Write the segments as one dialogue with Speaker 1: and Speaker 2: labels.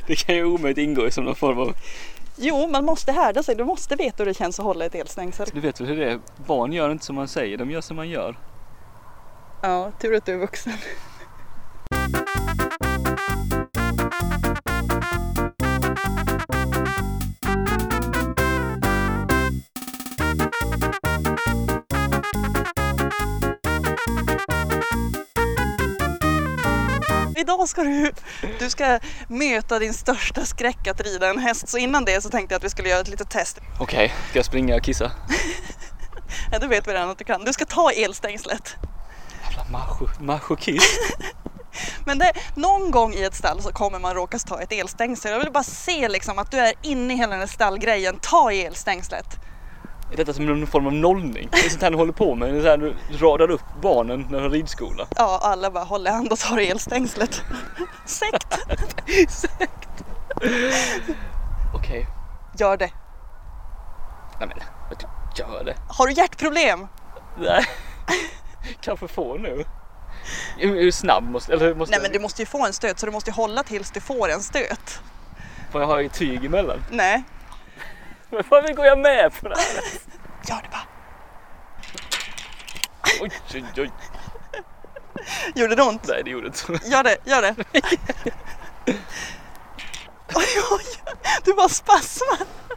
Speaker 1: Det kan ju omöjligt ingå i som någon form av...
Speaker 2: Jo, man måste härda sig. Du måste veta hur det känns att hålla ett elstängsel.
Speaker 1: Du vet väl hur det är? Barn gör inte som man säger, de gör som man gör.
Speaker 2: Ja, tur att du är vuxen. Idag ska du ska möta din största skräck att rida en häst. Så innan det så tänkte jag att vi skulle göra ett litet test.
Speaker 1: Okej, ska jag springa och kissa?
Speaker 2: Ja, då vet vi redan att du kan. Du ska ta elstängslet.
Speaker 1: Jävla machokiss.
Speaker 2: Men någon gång i ett stall så kommer man råkas ta ett elstängsel. Jag vill bara se liksom att du är inne i hela den här stallgrejen. Ta elstängslet.
Speaker 1: Är detta som någon form av nollning? Det är sånt här du håller på med. Det är så här du radar upp barnen när du har ridskola.
Speaker 2: Ja, alla bara håller hand och tar elstängslet. Sekt.
Speaker 1: Sekt. Okej.
Speaker 2: Gör det.
Speaker 1: Nej men, gör det.
Speaker 2: Har du hjärtproblem?
Speaker 1: Nej. Kanske få nu. Hur snabb måste
Speaker 2: Nej, men du måste ju få en stöt, så du måste ju hålla tills du får en stöt.
Speaker 1: Får jag ha ett tyg emellan?
Speaker 2: Nej.
Speaker 1: Men varför går jag med på det här?
Speaker 2: Gör det bara.
Speaker 1: Oj.
Speaker 2: Gjorde det ont?
Speaker 1: Nej, det gjorde inte så.
Speaker 2: Gör det. Oj. Du bara spasmar.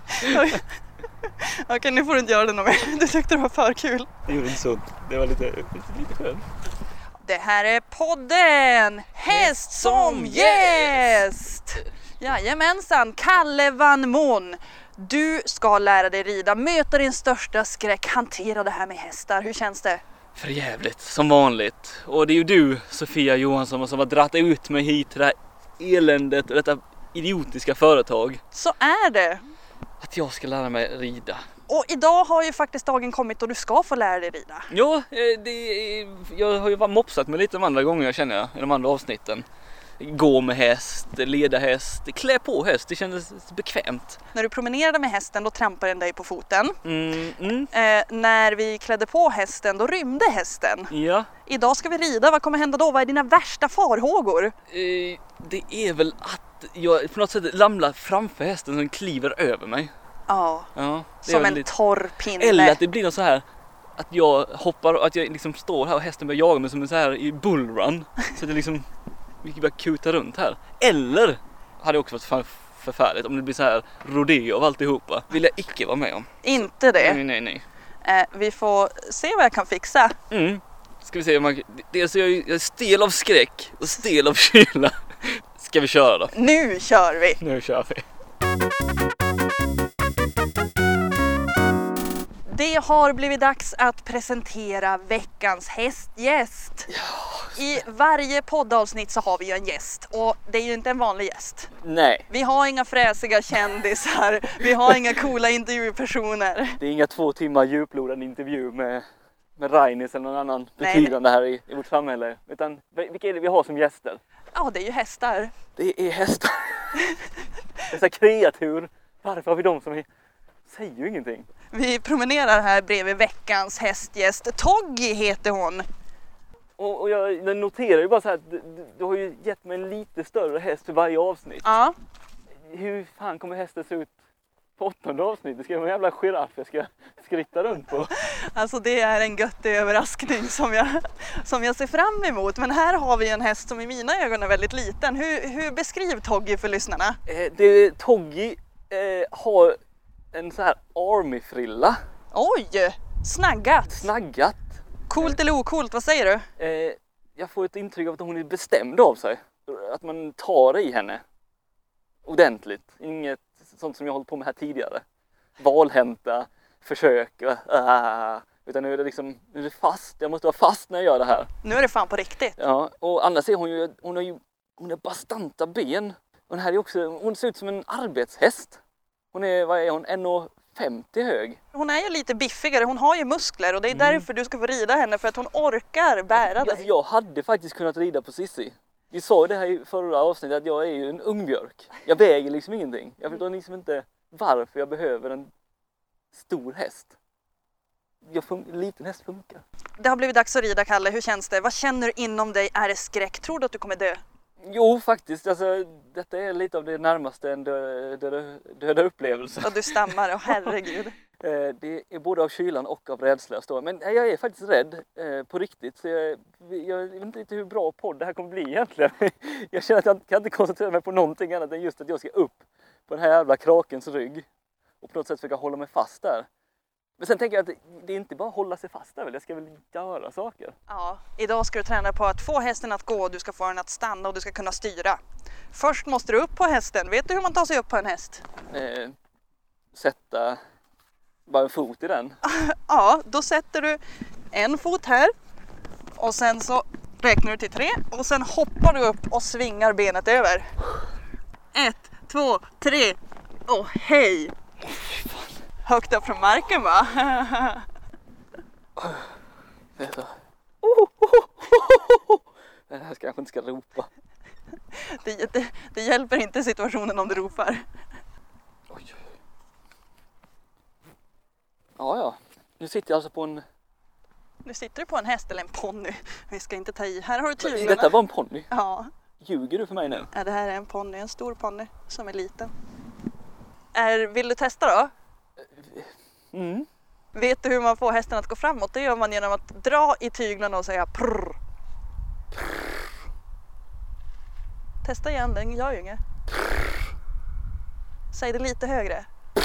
Speaker 2: Okej, nu får du inte göra det något mer. Du tyckte det var för kul.
Speaker 1: Det gjorde inte så. Det var lite skönt.
Speaker 2: Det här är podden Häst som gäst. Jajamensan, Kalle Van Mon. Du ska lära dig rida, möta din största skräck, hantera det här med hästar. Hur känns det?
Speaker 1: För jävligt, som vanligt. Och det är ju du, Sofia Johansson, som har dratt ut mig hit till det här eländet och detta idiotiska företag.
Speaker 2: Så är det.
Speaker 1: Att jag ska lära mig rida.
Speaker 2: Och idag har ju faktiskt dagen kommit och du ska få lära dig rida.
Speaker 1: Ja, jag har ju varit mopsat med lite de andra gångerna, känner jag, i de andra avsnitten. Gå med häst, leda häst, klä på häst, det kändes bekvämt.
Speaker 2: När du promenerade med hästen då trampade den dig på foten.
Speaker 1: Mm.
Speaker 2: När vi klädde på hästen då rymde hästen.
Speaker 1: Ja.
Speaker 2: Idag ska vi rida, vad kommer hända då? Vad är dina värsta farhågor?
Speaker 1: Det är väl att jag på något sätt ramlar framför hästen så den kliver över mig.
Speaker 2: Ja,
Speaker 1: det
Speaker 2: som en torr pinne.
Speaker 1: Eller att det blir något så här att jag hoppar och att jag liksom står här och hästen börjar jaga mig som en så här i bullrun. Så att det liksom vi börjar kuta runt här. Eller hade också varit förfärligt om det blir så här rodeo av alltihopa. Vill jag icke vara med om.
Speaker 2: Inte det?
Speaker 1: Nej.
Speaker 2: Vi får se vad jag kan fixa.
Speaker 1: Ska vi se om man... Dels är jag stel av skräck och stel av kyla. Ska vi köra då?
Speaker 2: Nu kör vi!
Speaker 1: Nu kör vi.
Speaker 2: Det har blivit dags att presentera veckans hästgäst.
Speaker 1: Ja.
Speaker 2: I varje poddavsnitt så har vi ju en gäst och det är ju inte en vanlig gäst.
Speaker 1: Nej.
Speaker 2: Vi har inga fräsiga kändisar, vi har inga coola intervjupersoner.
Speaker 1: Det är inga 2 timmar djuplodande intervju med Rainis eller någon annan betydande här i vårt samhälle. Utan vilka är det vi har som gäster?
Speaker 2: Ja, det är ju hästar.
Speaker 1: Det är hästar. Dessa kreatur. Varför har vi dem som säger ju ingenting?
Speaker 2: Vi promenerar här bredvid veckans hästgäst. Toggy heter hon.
Speaker 1: Och jag noterar ju bara så här att du har ju gett mig en lite större häst för varje avsnitt.
Speaker 2: Ja.
Speaker 1: Hur fan kommer hästen se ut på 8:e avsnitt? Det ska vara en jävla giraff jag ska skritta runt på.
Speaker 2: Alltså det är en göttig överraskning som jag ser fram emot. Men här har vi en häst som i mina ögon är väldigt liten. Hur beskriv Toggy för lyssnarna?
Speaker 1: Toggy har en så här army-frilla.
Speaker 2: Oj, snaggat. Coolt eller ocoolt, vad säger du?
Speaker 1: Jag får ett intryck av att hon är bestämd av sig. Att man tar i henne ordentligt. Inget sånt som jag hållit på med här tidigare. Valhämta, försök. Utan nu är det liksom, nu är det fast. Jag måste vara fast när jag gör det här.
Speaker 2: Nu är det fan på riktigt.
Speaker 1: Ja, och annars är hon har bastanta ben. Och här är också, hon ser ut som en arbetshäst. Hon är, vad är hon, 1,50 hög.
Speaker 2: Hon är ju lite biffigare, hon har ju muskler och det är därför du ska få rida henne, för att hon orkar bära dig.
Speaker 1: Alltså, jag hade faktiskt kunnat rida på Sissi. Vi sa det här i förra avsnittet att jag är ju en ungbjörk. Jag väger liksom ingenting. Jag förstår liksom inte varför jag behöver en stor häst. En liten häst funkar.
Speaker 2: Det har blivit dags att rida, Kalle. Hur känns det? Vad känner du inom dig? Är det skräck? Tror du att du kommer dö?
Speaker 1: Jo, faktiskt. Alltså, detta är lite av det närmaste en döda upplevelse.
Speaker 2: Och du stammar, och herregud.
Speaker 1: Det är både av kylan och av rädsla. Men jag är faktiskt rädd på riktigt. Så jag vet inte riktigt hur bra podd det här kommer bli egentligen. Jag känner att jag kan inte koncentrera mig på någonting annat än just att jag ska upp på den här jävla krakens rygg. Och på något sätt försöka hålla mig fast där. Men sen tänker jag att det är inte bara att hålla sig fast där väl. Jag ska väl göra saker.
Speaker 2: Ja, idag ska du träna på att få hästen att gå, du ska få den att stanna och du ska kunna styra. Först måste du upp på hästen. Vet du hur man tar sig upp på en häst?
Speaker 1: Sätta bara en fot i den.
Speaker 2: Ja, då sätter du en fot här och sen så räknar du till 3 och sen hoppar du upp och svingar benet över. 1, 2, 3 och hej! Högt upp från marken, va?
Speaker 1: Det är så. Det här kanske inte ska ropa.
Speaker 2: Det hjälper inte situationen om du ropar.
Speaker 1: Oj. Ja. Nu sitter jag alltså på en...
Speaker 2: Nu sitter du på en häst eller en ponny. Vi ska inte ta i. Här har du tyglarna.
Speaker 1: Detta var en ponny?
Speaker 2: Ja.
Speaker 1: Ljuger du för mig nu?
Speaker 2: Ja, det här är en ponny. En stor ponny som är liten. Vill du testa då?
Speaker 1: Mm.
Speaker 2: Vet du hur man får hästen att gå framåt? Det gör man genom att dra i tyglarna och säga prrr. Testa igen, den gör ju inget. Säg det lite högre.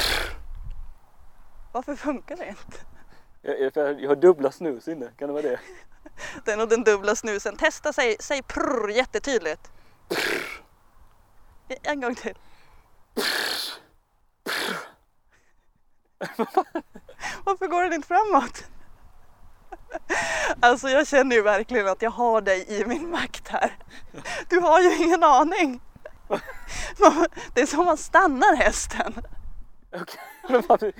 Speaker 2: Varför funkar det inte?
Speaker 1: Jag har dubbla snus inne, kan det vara det?
Speaker 2: Det är nog den dubbla snusen. Testa, säg prrr jättetydligt. En gång till. Varför går den inte framåt? Alltså jag känner ju verkligen att jag har dig i min makt här. Du har ju ingen aning. Det är som man stannar hästen.
Speaker 1: Okej.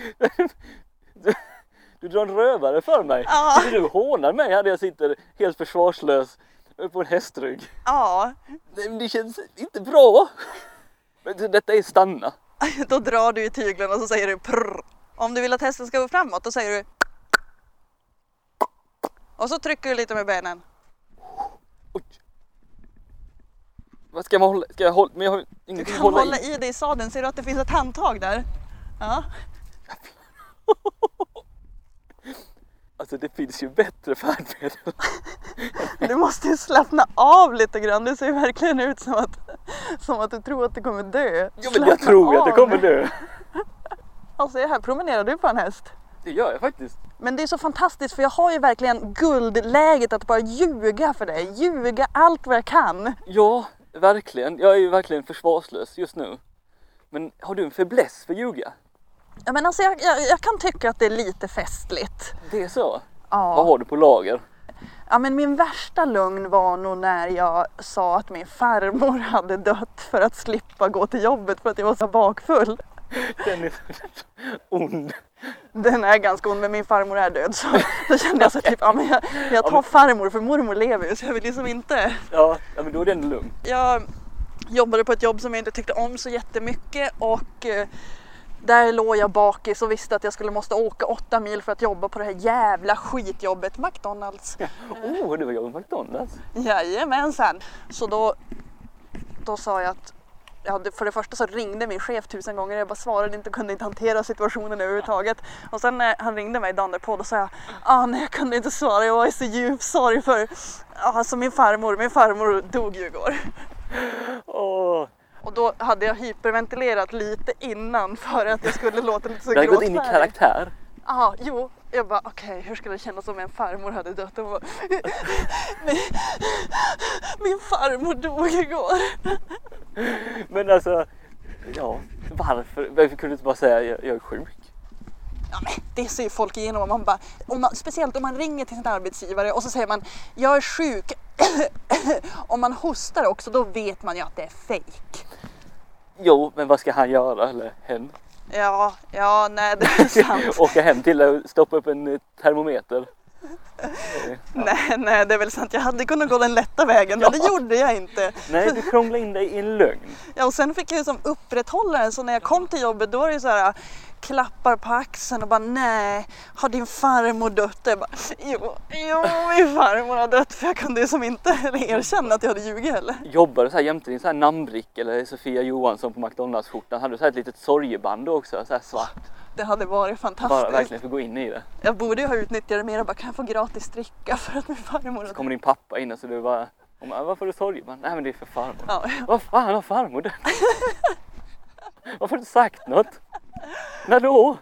Speaker 1: Du drar en rövare för mig.
Speaker 2: Ja.
Speaker 1: Du hånar mig här där jag sitter helt försvarslös på en hästrygg.
Speaker 2: Ja.
Speaker 1: Det känns inte bra. Men detta är stanna.
Speaker 2: Då drar du i tyglarna och så säger du prrr. Om du vill att hästen ska gå framåt, då säger du. Och så trycker du lite med benen.
Speaker 1: Oj. Vad ska man hålla? Ska jag hålla? Men jag har ingenting att
Speaker 2: hålla i dig i sadeln. Ser du att det finns ett handtag där? Ja.
Speaker 1: Alltså det finns ju bättre färdmedel.
Speaker 2: Du måste ju slappna av lite grann. Det ser verkligen ut som att du tror att du kommer dö.
Speaker 1: Ja, men jag tror att jag kommer dö.
Speaker 2: Alltså här promenerar du på en häst.
Speaker 1: Det gör jag faktiskt.
Speaker 2: Men det är så fantastiskt för jag har ju verkligen guldläget att bara ljuga för dig. Ljuga allt vad jag kan.
Speaker 1: Ja, verkligen. Jag är ju verkligen försvarslös just nu. Men har du en fäbless för ljuga?
Speaker 2: Ja, men alltså jag kan tycka att det är lite festligt.
Speaker 1: Det är så?
Speaker 2: Ja.
Speaker 1: Vad har du på lager?
Speaker 2: Ja, men min värsta lögn var nog när jag sa att min farmor hade dött för att slippa gå till jobbet för att jag var så bakfull.
Speaker 1: Den är ond.
Speaker 2: Den är ganska ond, men min farmor är död. Så då kände jag så typ, ja, men jag tar farmor för mormor lever ju så jag vill liksom inte.
Speaker 1: Ja, men då är det ändå lugnt.
Speaker 2: Jag jobbade på ett jobb som jag inte tyckte om så jättemycket och där låg jag bakis och visste att jag måste åka 8 mil för att jobba på det här jävla skitjobbet McDonalds.
Speaker 1: Det var jag på McDonalds.
Speaker 2: Jajamensan. Så då sa jag att för det första så ringde min chef 1000 gånger. Jag bara svarade inte, kunde inte hantera situationen överhuvudtaget. Och sen när han ringde mig dagen därpå, då sa jag nej, jag kunde inte svara. Jag var i så djup sorg för alltså min farmor dog ju igår.
Speaker 1: Åh.
Speaker 2: Och då hade jag hyperventilerat lite innan för att jag skulle låta lite så
Speaker 1: gråtfärdig. Du hade gått in i karaktär.
Speaker 2: Ja, jo. Jag bara, okej, hur skulle det kännas om en farmor hade dött? Och bara, min farmor dog igår.
Speaker 1: Men alltså, ja, varför kunde du inte bara säga jag är sjuk?
Speaker 2: Ja, men det ser ju folk igenom. Man bara, speciellt om man ringer till sin arbetsgivare och så säger man, jag är sjuk. Om man hostar också, då vet man ju att det är fake.
Speaker 1: Jo, men vad ska han göra, eller hen?
Speaker 2: Ja, nej, det är sant.
Speaker 1: Åka hem till och stoppa upp en termometer.
Speaker 2: Nej, det är väl sant. Jag hade kunnat gå den lätta vägen, men det gjorde jag inte.
Speaker 1: Nej, du krånglade in dig i en lögn.
Speaker 2: Ja, och sen fick jag ju som upprätthållare, så när jag kom till jobbet då var det ju så här, klappar på axeln och bara nej, har din farmor dött? Jag bara, jo, min farmor har dött, för jag kunde ju som inte erkänna att jag hade ljugit heller.
Speaker 1: Jobbade så här jämte din så här namnbrick eller Sofia Johansson på McDonalds-skjortan. Hade du så här ett litet sorgeband också, så här svart.
Speaker 2: Det hade varit fantastiskt.
Speaker 1: Bara verkligen för att gå in i det.
Speaker 2: Jag borde ju ha utnyttjat det mer och bara, kan jag få gratis dricka för att min farmor...
Speaker 1: Så kommer din pappa in och så du bara, varför har du sorgeband? Nej men det är för farmor.
Speaker 2: Ja.
Speaker 1: Vad fan har farmor det? Varför har du sagt något? När då?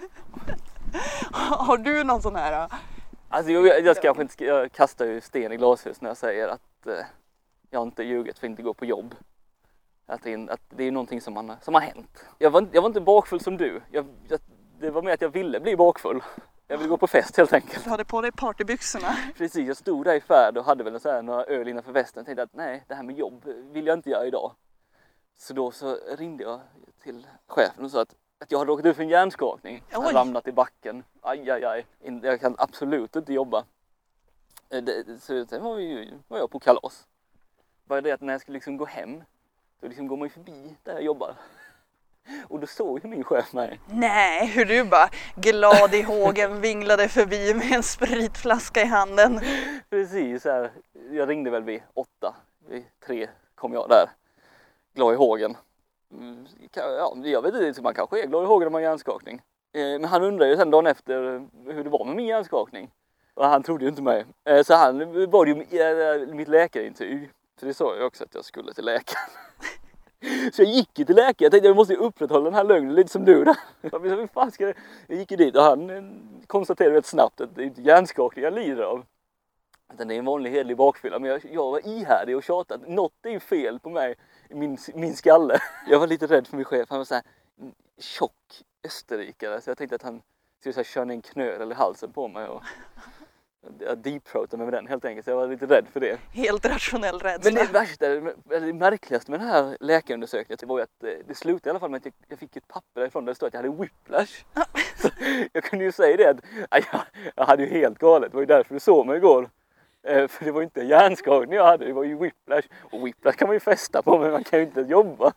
Speaker 2: Har du någon sån här...
Speaker 1: Alltså jag kastar ju sten i glashus när jag säger att jag inte ljugit för att inte gå på jobb. Att det är någonting som har hänt. Jag var inte bakfull som du. Det var mer att jag ville bli bakfull. Jag ville gå på fest helt enkelt.
Speaker 2: Du hade på dig partybyxorna.
Speaker 1: Precis, jag stod där i färd och hade väl så här några öl innanför västen. Jag tänkte att nej, det här med jobb vill jag inte göra idag. Så då så ringde jag till chefen och sa att jag hade råkat ut för en hjärnskakning. Jag hade ramlat i backen. Aj. Jag kan absolut inte jobba. Så sen var jag på kalas. Bara det att när jag skulle liksom gå hem, då liksom går man ju förbi där jag jobbar. Och då såg ju min chef mig.
Speaker 2: Nej, hur du bara glad i hågen vinglade förbi med en spritflaska i handen.
Speaker 1: Precis, här. Jag ringde väl vid 8. Vid 3 kom jag där. Glad i hågen. Ja, jag vet inte, man kanske är glad i hågen om man har hjärnskakning. Men han undrade ju sen dagen efter hur det var med min hjärnskakning. Och han trodde ju inte mig. Så han var ju mitt läkarintyg. För det sa jag också att jag skulle till läkaren. Så jag gick ju till läkaren. Jag tänkte jag måste upprätthålla den här lögnen lite som du där. Jag gick ju dit och han konstaterade rätt snabbt att det är inte hjärnskakning jag lider av. Utan det är en vanlig hedlig bakfylla. Men jag var ihärdig och tjatade att något är ju fel på mig. Min skalle. Jag var lite rädd för min chef. Han var så här tjock österrikare. Så jag tänkte att han skulle köra en knöl i halsen på mig. Och jag deep-throatade mig med den helt enkelt. Så jag var lite rädd för det.
Speaker 2: Helt rationell rädsla.
Speaker 1: Men det värsta, det märkligaste med den här läkarundersökningen, det var ju att det slutade i alla fall med att jag fick ett papper därifrån där det stod att jag hade whiplash. Så jag kunde ju säga det att jag hade ju helt galet. Det var ju därför du såg mig igår. För det var ju inte hjärnskakning jag hade, det var ju whiplash. Och whiplash kan man ju festa på, men man kan ju inte jobba.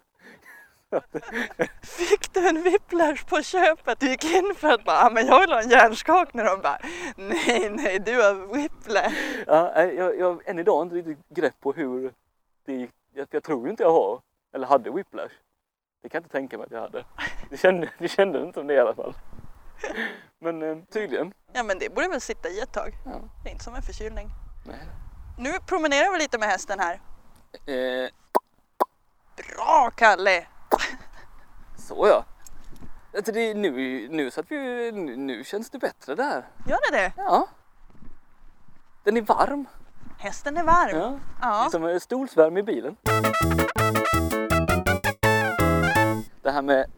Speaker 2: Fick du en whiplash på köpet? Du gick in för att bara, men jag vill ha en hjärnskakning. Och bara, nej, du har whiplash. Ja,
Speaker 1: jag än idag inte riktigt grepp på hur det gick. Jag tror ju inte jag har, eller hade whiplash. Det kan jag inte tänka mig att jag hade. Det kände inte som det i alla fall. Men tydligen.
Speaker 2: Ja, men det borde väl sitta i ett tag.
Speaker 1: Ja.
Speaker 2: Det är inte som en förkylning.
Speaker 1: Nej.
Speaker 2: Nu promenerar vi lite med hästen här. Bra, Kalle!
Speaker 1: Så ja. Alltså det är nu så att nu känns det bättre där.
Speaker 2: Gör det?
Speaker 1: Ja. Den är varm.
Speaker 2: Hästen är varm.
Speaker 1: Ja.
Speaker 2: Ja.
Speaker 1: Som en stolsvärme i bilen. Det här med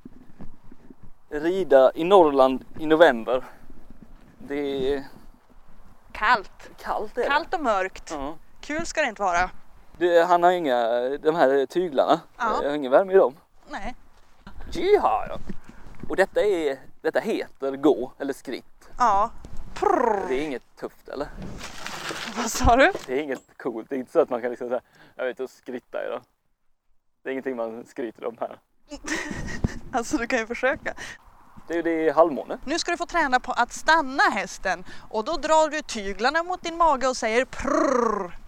Speaker 1: rida i Norrland i november. Det är
Speaker 2: Kallt.
Speaker 1: Kallt är det.
Speaker 2: Kallt och mörkt.
Speaker 1: Ja.
Speaker 2: Kul ska det inte vara.
Speaker 1: Han har inga, de här tyglarna.
Speaker 2: Ja.
Speaker 1: Jag har ingen värme i dem.
Speaker 2: Nej.
Speaker 1: Ja. Och detta heter gå eller skritt.
Speaker 2: Ja.
Speaker 1: Det är inget tufft eller?
Speaker 2: Vad sa du?
Speaker 1: Det är inget coolt. Det är inte så att man kan liksom säga, jag vet att skritta idag. Det är ingenting man skryter om här.
Speaker 2: Alltså du kan ju försöka.
Speaker 1: Det är halvmåne.
Speaker 2: Nu ska du få träna på att stanna hästen. Och då drar du tyglarna mot din mage och säger prrr.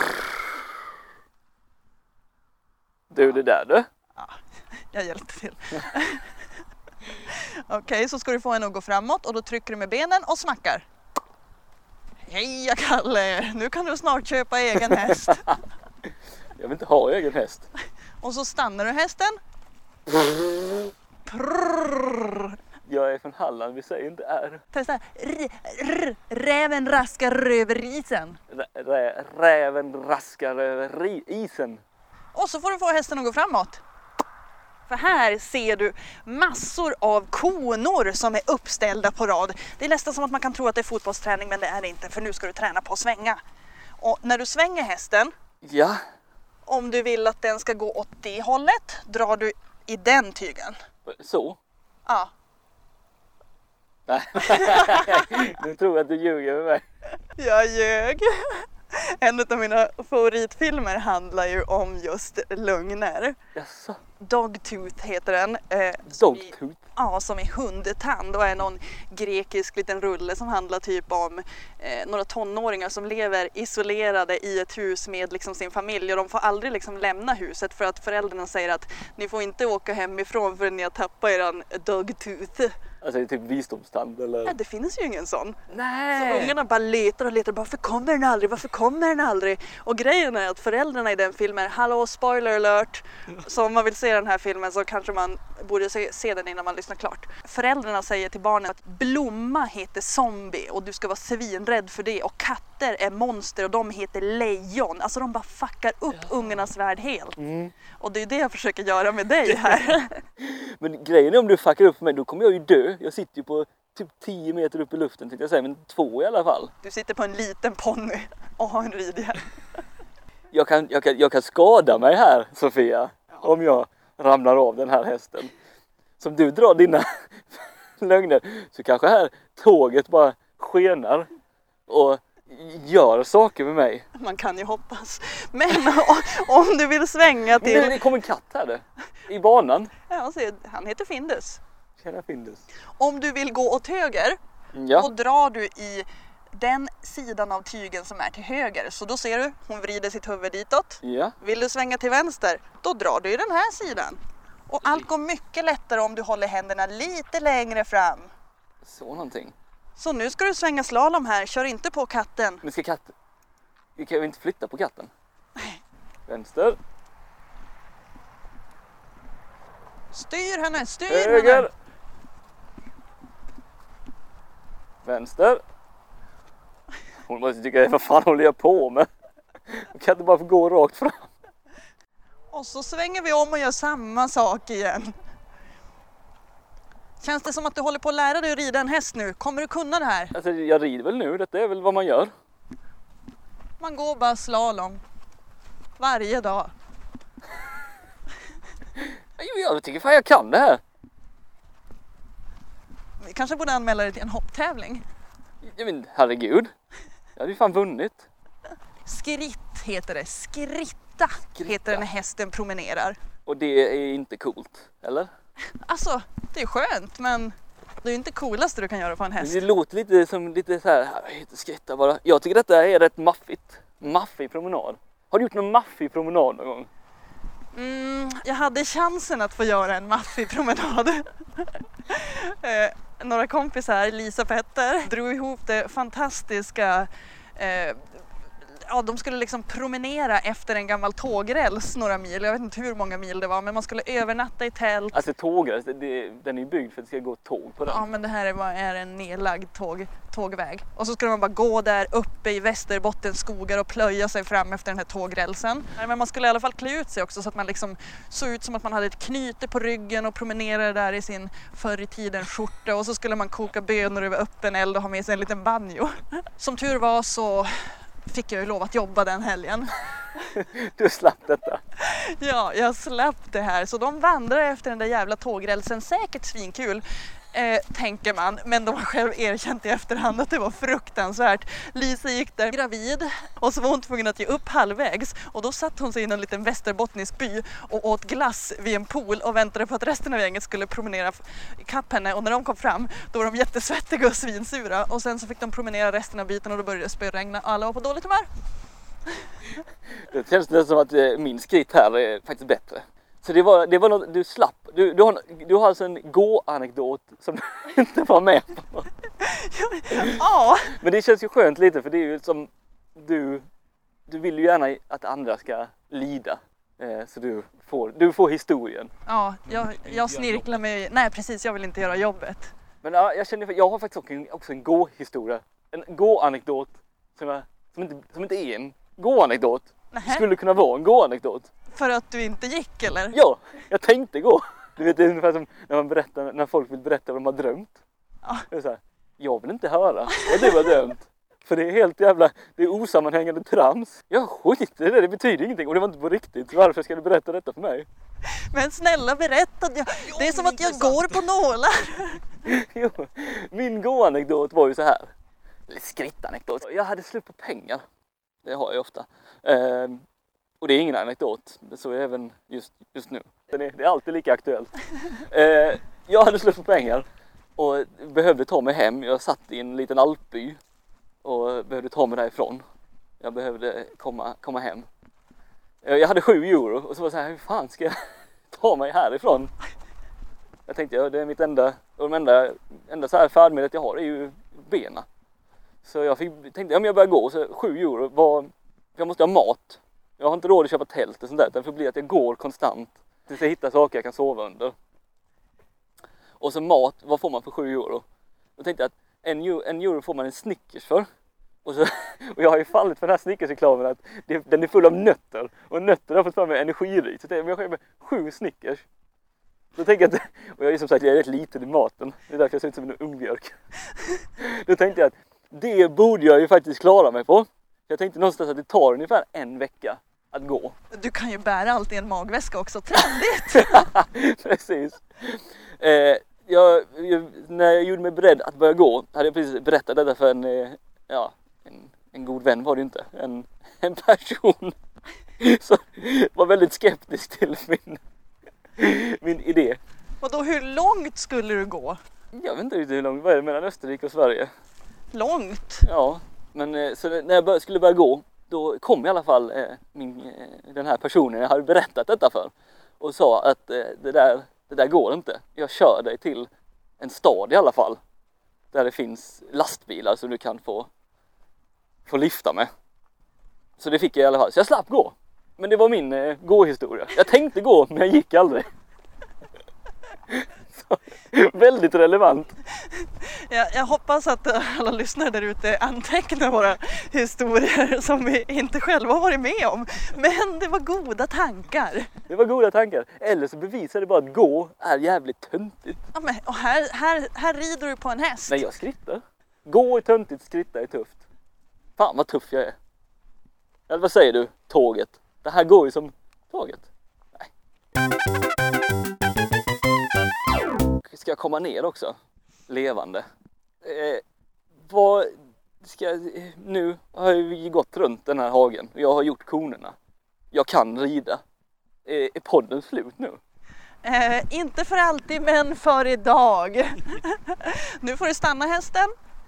Speaker 1: Du, det där du.
Speaker 2: Ja, jag hjälpte till. Okej, så ska du få henne att gå framåt och då trycker du med benen och smackar. Heja Kalle, nu kan du snart köpa egen häst.
Speaker 1: Jag vill inte ha egen häst.
Speaker 2: Och så stannar du hästen. Prrr.
Speaker 1: Jag är från Halland, vi säger inte R.
Speaker 2: Testa. Räven raskar över isen.
Speaker 1: Räven raskar över isen.
Speaker 2: Och så får du få hästen att gå framåt. För här ser du massor av konor som är uppställda på rad. Det är nästan som att man kan tro att det är fotbollsträning, men det är det inte. För nu ska du träna på att svänga. Och när du svänger hästen,
Speaker 1: ja.
Speaker 2: Om du vill att den ska gå åt det hållet, drar du i den tygen.
Speaker 1: Så?
Speaker 2: Ja.
Speaker 1: Nej, nu tror jag att du ljuger med mig.
Speaker 2: Jag ljög. En av mina favoritfilmer handlar ju om just lögner.
Speaker 1: Jaså?
Speaker 2: Dogtooth heter den.
Speaker 1: Dogtooth?
Speaker 2: Ja, som är hundtand och är någon grekisk liten rulle som handlar typ om några tonåringar som lever isolerade i ett hus med liksom sin familj och de får aldrig liksom lämna huset för att föräldrarna säger att ni får inte åka hemifrån förrän ni har tappat eran dog tooth.
Speaker 1: Alltså det är typ visdomstand eller?
Speaker 2: Nej, det finns ju ingen sån.
Speaker 1: Nej.
Speaker 2: Så ungarna bara letar och letar. Varför kommer den aldrig? Varför kommer den aldrig? Och grejen är att föräldrarna i den filmen, hallå spoiler alert. Så om man vill se den här filmen så kanske man borde se den innan man lyssnar klart. Föräldrarna säger till barnen att Blomma heter zombie och du ska vara svinrädd för det. Och katter är monster och de heter lejon. Alltså de bara fuckar upp ungarnas värld helt. Och det är det jag försöker göra med dig här.
Speaker 1: Men grejen är om du fuckar upp mig, då kommer jag ju dö. Jag sitter ju på typ 10 meter upp i luften tänkte jag säga, men 2 i alla fall.
Speaker 2: Du sitter på en liten ponny och har en ridhjälm.
Speaker 1: Jag kan skada mig här, Sofia, om jag ramlar av den här hästen. Som du drar dina lögner så kanske här tåget bara skenar och gör saker med mig.
Speaker 2: Man kan ju hoppas. Men om du vill svänga till...
Speaker 1: Men det kommer en katt här i banan.
Speaker 2: Ja, han heter Findus.
Speaker 1: Tjena Findus.
Speaker 2: Om du vill gå åt höger, då drar du i den sidan av tygen som är till höger. Så då ser du, hon vrider sitt huvud ditåt.
Speaker 1: Ja.
Speaker 2: Vill du svänga till vänster, då drar du i den här sidan. Och allt går mycket lättare om du håller händerna lite längre fram.
Speaker 1: Så någonting.
Speaker 2: Så nu ska du svänga slalom här, kör inte på katten.
Speaker 1: Men ska katten... Vi kan ju inte flytta på katten. Vänster.
Speaker 2: Styr henne, styr
Speaker 1: höger.
Speaker 2: henne.
Speaker 1: Vänster. Hon måste tycka, vad fan håller jag på med? Hon kan inte bara få gå rakt fram.
Speaker 2: Och så svänger vi om och gör samma sak igen. Känns det som att du håller på att lära dig att rida en häst nu? Kommer du kunna det här?
Speaker 1: Alltså jag rider väl nu, detta är väl vad man gör.
Speaker 2: Man går bara slalom. Varje dag.
Speaker 1: Jag tycker fan jag kan det här.
Speaker 2: Vi kanske borde anmäla dig till en hopptävling.
Speaker 1: Men herregud. Jag hade ju fan vunnit.
Speaker 2: Skritt heter det. Skritta heter det när hästen promenerar.
Speaker 1: Och det är inte coolt, eller?
Speaker 2: Alltså, det är skönt, men det är ju inte coolaste du kan göra på en häst.
Speaker 1: Det låter lite som lite så här, skritta bara. Jag tycker detta är rätt maffigt. Maffig promenad. Har du gjort någon maffig promenad någon gång?
Speaker 2: Jag hade chansen att få göra en maffig promenad. Några kompisar, Lisa och Petter, drog ihop det fantastiska... de skulle liksom promenera efter en gammal tågräls några mil. Jag vet inte hur många mil det var, men man skulle övernatta i tält.
Speaker 1: Alltså tågräls, den är ju byggd för att det ska gå tåg på den.
Speaker 2: Ja, men det här är en nedlagd tågväg. Och så skulle man bara gå där uppe i Västerbottens skogar och plöja sig fram efter den här tågrälsen. Men man skulle i alla fall klä ut sig också så att man liksom såg ut som att man hade ett knyte på ryggen och promenerade där i sin förr i tiden skjorta. Och så skulle man koka bönor över öppen eld och ha med sig en liten banjo. Som tur var så fick jag ju lov att jobba den helgen.
Speaker 1: Du slapp detta.
Speaker 2: Ja, jag slapp det här. Så de vandrar efter den där jävla tågrälsen. Säkert svinkul, tänker man. Men de har själv erkänt i efterhand att det var fruktansvärt. Lisa gick där gravid och så var hon tvungen att ge upp halvvägs. Och då satt hon sig i en liten västerbottnisk by och åt glass vid en pool och väntade på att resten av gänget skulle promenera ikapp henne. Och när de kom fram, då var de jättesvettiga och svinsura. Och sen så fick de promenera resten av biten och då började det spöregna. Alla var på dåligt humör.
Speaker 1: Det känns nästan som att min skritt här är faktiskt bättre. Så det var något du slapp. Du har alltså en gå-anekdot som du inte var med på.
Speaker 2: Ja.
Speaker 1: Men det känns ju skönt lite, för det är ju som du vill ju gärna att andra ska lida. Så du får historien.
Speaker 2: Ja, jag snirklar mig. Nej, precis, jag vill inte göra jobbet.
Speaker 1: Men ja, jag har faktiskt också en gå-historia. En gå-anekdot som inte är en gå-anekdot.
Speaker 2: Nähä.
Speaker 1: Skulle kunna vara en gå-anekdot.
Speaker 2: För att du inte gick, eller?
Speaker 1: Ja, jag tänkte gå. Du vet, det är ungefär som när folk vill berätta vad de har drömt.
Speaker 2: Ja.
Speaker 1: Det är så här, jag vill inte höra vad du har drömt. För det är helt det är osammanhängande trams. Jag skiter i det betyder ingenting. Och det var inte på riktigt. Varför ska du berätta detta för mig?
Speaker 2: Men snälla, berätta. Det är som att jag går på nålar.
Speaker 1: Jo, min gå-anekdot var ju så här. Eller skrittanekdot. Jag hade slut på pengar. Det har jag ofta. Och det är ingen anekdot. Så är även just nu. Det är alltid lika aktuellt. Jag hade slut på pengar och behövde ta mig hem. Jag satt i en liten alpby och behövde ta mig därifrån. Jag behövde komma hem. Jag hade 7 euro och så var det så här, hur fan ska jag ta mig härifrån? Jag tänkte, det är mitt enda så här färdmedlet jag har är ju bena. Så jag tänkte, om jag börjar gå så 7 euro, jag måste ha mat. Jag har inte råd att köpa tält och sånt där. Det får bli att jag går konstant tills jag hittar saker jag kan sova under. Och så mat, vad får man för 7 euro? Då tänkte jag att en euro får man en Snickers för. Och jag har ju fallit för den här Snickers-reklamen att den är full av nötter. Och nötter har fått fram med energirikt. Så jag tänkte, jag 7 Snickers. Då tänker jag att, och jag är som sagt, jag är rätt liten i maten. Det är därför jag ser ut som en ungbjörk. Då tänkte jag att det borde jag ju faktiskt klara mig på. Jag tänkte någonstans att det tar ungefär en vecka att gå.
Speaker 2: Du kan ju bära allt i en magväska också, trendigt!
Speaker 1: Precis. När jag gjorde mig beredd att börja gå hade jag precis berättat detta för en god vän var det inte. En person som var väldigt skeptisk till min idé.
Speaker 2: Och då hur långt skulle du gå?
Speaker 1: Jag vet inte riktigt hur långt, vad är det mellan Österrike och Sverige?
Speaker 2: Långt?
Speaker 1: Ja, men så när jag skulle börja gå, då kom i alla fall den här personen jag hade berättat detta för och sa att det där går inte. Jag kör dig till en stad i alla fall där det finns lastbilar som du kan få lifta med. Så det fick jag i alla fall. Så jag slapp gå. Men det var min gåhistoria. Jag tänkte gå, men jag gick aldrig. Så, väldigt relevant.
Speaker 2: Jag hoppas att alla lyssnare där ute antecknar våra historier som vi inte själva har varit med om. Men det var goda tankar.
Speaker 1: Det var goda tankar. Eller så bevisar det bara att gå är jävligt töntigt.
Speaker 2: Ja, men, och här rider du på en häst.
Speaker 1: Nej, jag skrittar. Gå är töntigt, skritta är tufft. Fan vad tuff jag är. Eller vad säger du, tåget? Det här går ju som tåget. Nej. Ska jag komma ner också? Levande. Nu har vi gått runt den här hagen. Jag har gjort konerna. Jag kan rida. Är podden slut nu?
Speaker 2: Inte för alltid, men för idag. Nu får du stanna hästen.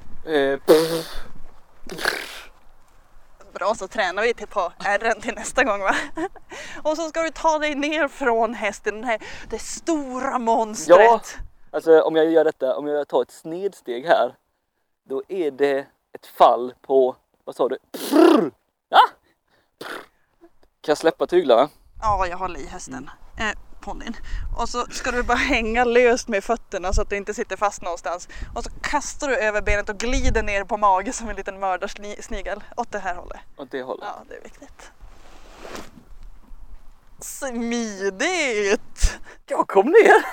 Speaker 2: Bra, så tränar vi på ärren till nästa gång, va? Och så ska du ta dig ner från hästen, det stora monstret.
Speaker 1: Ja, alltså om jag tar ett snedsteg här, då är det ett fall på, vad sa du? Ja? Kan jag släppa tyglarna?
Speaker 2: Ja, jag håller i hästen. Ponnyn. Och så ska du bara hänga löst med fötterna så att du inte sitter fast någonstans. Och så kastar du över benet och glider ner på mage som en liten mördarsnigel. Åt det här hållet.
Speaker 1: Åt det hållet?
Speaker 2: Ja, det är viktigt. Smidigt!
Speaker 1: Jag kom ner!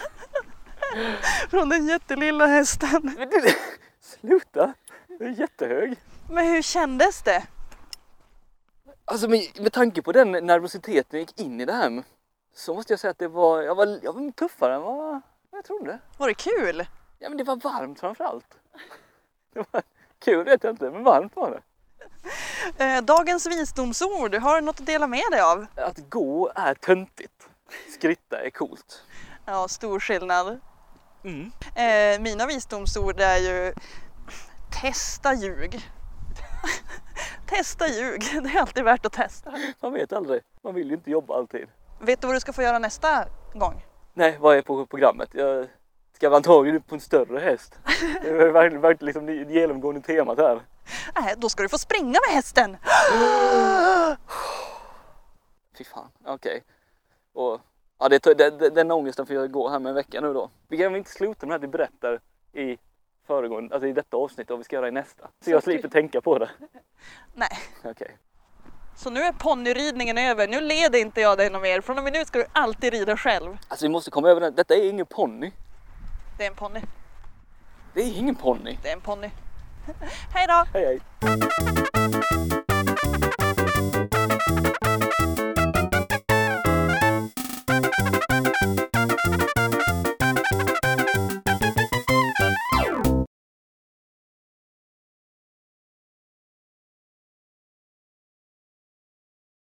Speaker 2: Från den jättelilla hästen.
Speaker 1: Men du, sluta! Du är jättehög.
Speaker 2: Men hur kändes det?
Speaker 1: Alltså med tanke på den nervositeten jag gick in i det här, så måste jag säga att jag var tuffare än vad jag trodde.
Speaker 2: Var det kul?
Speaker 1: Ja, men det var varmt framförallt. Det var kul, vet jag inte, men varmt var det.
Speaker 2: Dagens visdomsord, har du något att dela med dig av?
Speaker 1: Att gå är töntigt. Skritta är coolt.
Speaker 2: Ja, stor skillnad.
Speaker 1: Mm.
Speaker 2: Mina visdomsord är ju testa ljug. Testa ljug, det är alltid värt att testa.
Speaker 1: Man vet aldrig, man vill ju inte jobba alltid.
Speaker 2: Vet du vad du ska få göra nästa gång?
Speaker 1: Nej, vad är på programmet? Jag ska vara antagligen på en större häst. Det är verkligen liksom det genomgående temat här.
Speaker 2: Nej, då ska du få springa med hästen.
Speaker 1: Fy fan, okej. Och ja, den ångesten får jag gå här med en vecka nu då. Vi kan väl inte sluta med att du berättar i föregående, alltså i detta avsnitt och vi ska göra i nästa. Så jag slipper tänka på det.
Speaker 2: Nej.
Speaker 1: Okej.
Speaker 2: Så nu är ponnyridningen över. Nu leder inte jag dig något mer. Från och med nu ska du alltid rida själv.
Speaker 1: Alltså vi måste komma över den. Detta är ingen ponny.
Speaker 2: Det är en ponny.
Speaker 1: Det är ingen ponny.
Speaker 2: Det är en ponny. Hej då!
Speaker 1: Hej hej.